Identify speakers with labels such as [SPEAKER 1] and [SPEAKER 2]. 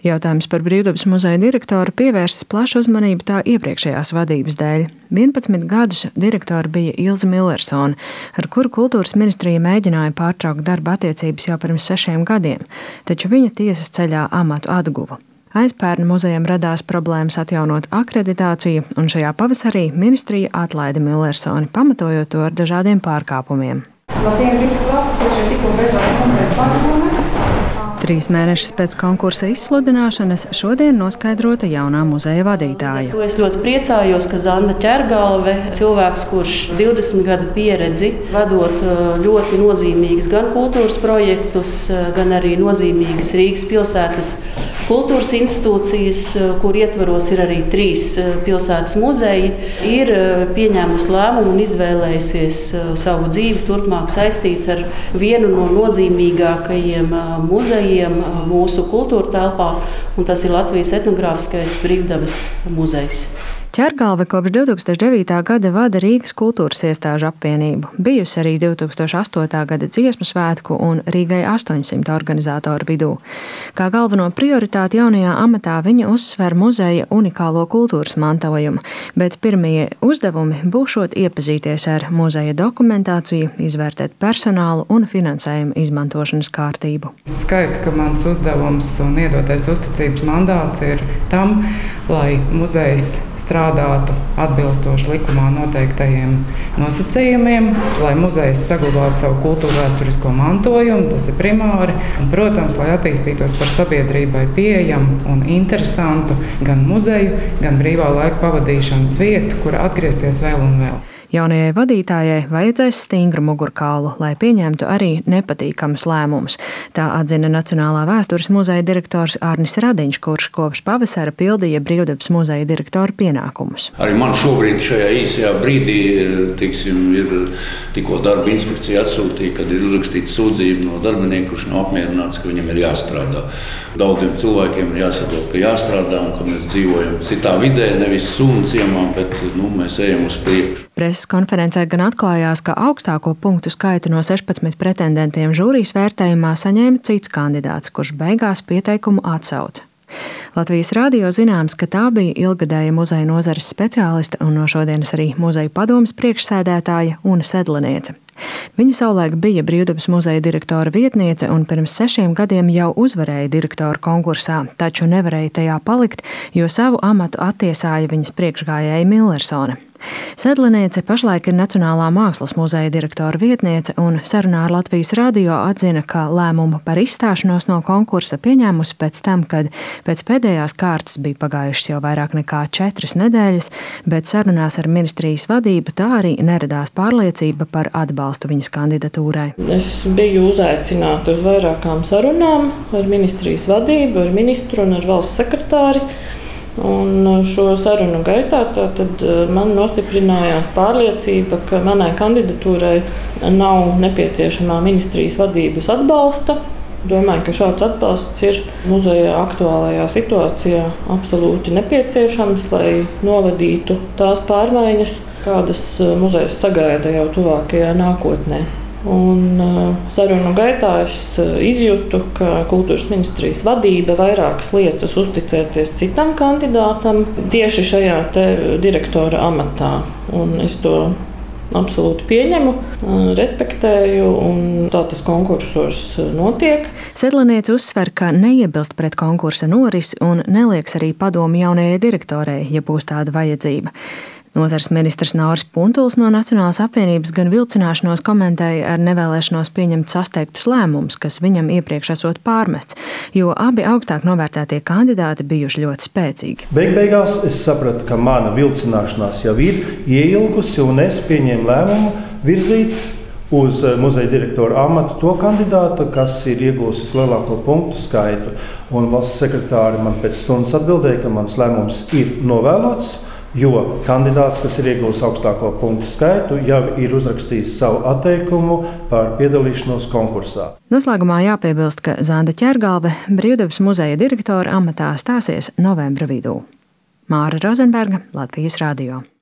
[SPEAKER 1] Jautājums par Brīvdabas muzeja direktoru pievērsis plašu uzmanību tā iepriekšējās vadības dēļ. 11 gadus direktora bija Ilze Millersone, ar kuru kultūras ministrija mēģināja pārtraukt darba attiecības jau pirms 6 gadiem, taču viņa tiesas ceļā amatu atguva. Aizpērn muzejam radās problēmas atjaunot akreditāciju, un šajā pavasarī ministrija atlaida Millersoni, pamatojot to ar dažādiem pārkāpumiem.
[SPEAKER 2] Labdien, visi klātesošie, tikko beidzās muzeja padome.
[SPEAKER 1] 3 mēnešus pēc konkursa izsludināšanas šodien noskaidrota jaunā muzeja vadītāja.
[SPEAKER 3] Es ļoti priecājos, ka Zanda Ķergalve, cilvēks, kurš 20 gadu pieredzi, vadot ļoti nozīmīgus gan kultūras projektus, gan arī nozīmīgas Rīgas pilsētas kultūras institūcijas, kur ietvaros ir arī 3 pilsētas muzeji, ir pieņēmusi lēmumu un izvēlējusies savu dzīvi turpmāk saistīt ar vienu no nozīmīgākajiem muzejiem mūsu kultūra telpā, un tas ir Latvijas etnogrāfiskais Brīvdabas muzejs.
[SPEAKER 1] Ķergalve kopš 2009. gada vada Rīgas kultūras iestāžu apvienību, bijusi arī 2008. gada dziesmu svētku un Rīgai 800 organizatoru vidū. Kā galveno prioritāti jaunajā amatā viņa uzsver muzeja unikālo kultūras mantojumu, bet pirmie uzdevumi būšot iepazīties ar muzeja dokumentāciju, izvērtēt personālu un finansējumu izmantošanas kārtību.
[SPEAKER 2] Skaitu, ka mans uzdevums un iedotais uzticības mandāts ir tam, lai muzejs strādātu atbilstoši likumā noteiktajiem nosacījumiem, lai muzejs saglabātu savu kultūru vēsturisko mantojumu, tas ir primāri, un, protams, lai attīstītos par sabiedrībai pieejamu un interesantu gan muzeju, gan brīvā laika pavadīšanas vietu, kur atgriezties vēl un vēl.
[SPEAKER 1] Jaunajai vadītājai vajadzēs stingru mugurkaulu, lai pieņemtu arī nepatīkamus lēmumus. Tā atzina Nacionālā vēstures muzeja direktors Arnis Radiņš, kurš kopš pavasara pildīja Brīvdabas muzeja direktora pienākumus.
[SPEAKER 4] Arī man šobrīd šajā īsajā brīdī, ir tikko darba inspekcija atsūtīja, kad ir uzrakstīta sūdzība no darbinieka, kurš nav apmierināts, ka viņam ir jāstrādā. Daudziem cilvēkiem ir jāsaprot, ka jāstrādā un ka mēs dzīvojam citā vidē, nevis sunu ciemā, bet mēs ejam uz priekšu.
[SPEAKER 1] Preses konferencē gan atklājās, ka augstāko punktu skaitu no 16 pretendentiem žūrijas vērtējumā saņēma cits kandidāts, kurš beigās pieteikumu atsauca. Latvijas radio zināms, ka tā bija ilgadēja muzeja nozares speciāliste un no šodienas arī muzeja padomes priekšsēdētāja Una Sedleniece. Viņa savulaik bija Brīvdabas muzeja direktora vietniece un pirms 6 gadiem jau uzvarēja direktoru konkursā, taču nevarēja tajā palikt, jo savu amatu attiesāja viņas priekšgājēja Millersone. Sedleniece pašlaik ir Nacionālā mākslas muzeja direktora vietniece un sarunā ar Latvijas radio atzina, ka lēmumu par izstāšanos no konkursa pieņēmusi pēc tam, kad pēc pēdējās kārtas bija pagājušas jau vairāk nekā 4 nedēļas, bet sarunās ar ministrijas vadību tā arī neradās pārliecība par atbalstu viņas kandidatūrai.
[SPEAKER 5] Es biju uzaicināta uz vairākām sarunām ar ministrijas vadību, ar ministru un ar valsts sekretāri. Un šo sarunu gaitā man nostiprinājās pārliecība, ka manai kandidatūrai nav nepieciešamā ministrijas vadības atbalsta. Domāju, ka šāds atbalsts ir muzeja aktuālajā situācijā absolūti nepieciešams, lai novadītu tās pārmaiņas, kādas muzejs sagaida jau tuvākajā nākotnē. Un sarunu gaitā es izjūtu, ka kultūras ministrijas vadība vairākas lietas uzticēties citam kandidātam tieši šajā direktora amatā. Un es to absolūti pieņemu, respektēju, un tā tas konkursos notiek.
[SPEAKER 1] Sedleniece uzsver, ka neiebilst pret konkursa norisi un nelieks arī padomu jaunajai direktorei, ja būs tāda vajadzība. Nozares ministrs Nauris Puntuls no Nacionālās apvienības gan vilcināšanos komentēja ar nevēlēšanos pieņemt sasteigtus lēmumus, kas viņam iepriekš esot pārmests, jo abi augstāk novērtētie kandidāti bijuši ļoti spēcīgi.
[SPEAKER 6] Beigās es sapratu, ka mana vilcināšanās jau ir ieilgusi, un es pieņēmu lēmumu virzīt uz muzeja direktora amatu to kandidātu, kas ir iegūsis vislielāko punktu skaitu. Un valsts sekretāri man pēc stundas atbildēja, ka mans lēmums ir novēlots, jo kandidāts, kas ir iegūlis augstāko punktu skaitu, jau ir uzrakstījis savu atteikumu par piedalīšanos konkursā.
[SPEAKER 1] Noslēgumā jāpiebilst, ka Zanda Ķergalve Brīvdabas muzeja direktora amatā stāsies novembra vidū. Māra Rozenberga, Latvijas radio.